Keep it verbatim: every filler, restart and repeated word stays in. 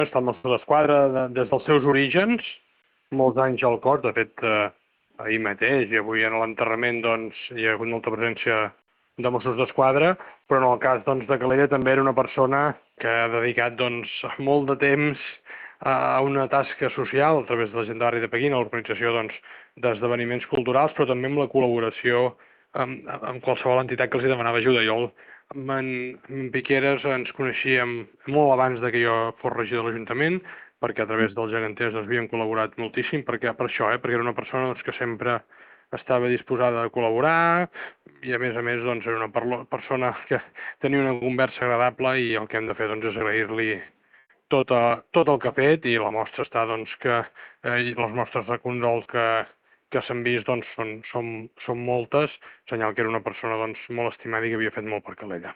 està al Mossos d'Esquadra des dels seus orígens, molts anys al cos, de fet, eh, ahir mateix i avui en l'enterrament doncs, hi ha hagut molta presència de Mossos d'Esquadra, però en el cas doncs, de Calella també era una persona que ha dedicat doncs, molt de temps a una tasca social a través de la gent de barri de Peguín, a l'organització doncs, d'esdeveniments culturals, però també amb la col·laboració amb, amb qualsevol entitat que els demanava ajuda. Jo amb en, en Piqueres ens coneixíem molt abans de que jo fos regidor de l'Ajuntament, perquè a través dels geganters doncs, havíem col·laborat moltíssim, perquè, per això, eh, perquè era una persona doncs, que sempre estava disposada a col·laborar i a més a més doncs, era una parlo, persona que tenia una conversa agradable i el que hem de fer doncs, és agrair-li tot, a, tot el que ha fet i la mostra està doncs, que eh, les mostres de condol que, que s'han vist doncs, són, són, són moltes, senyal que era una persona doncs, molt estimada i que havia fet molt per Calella.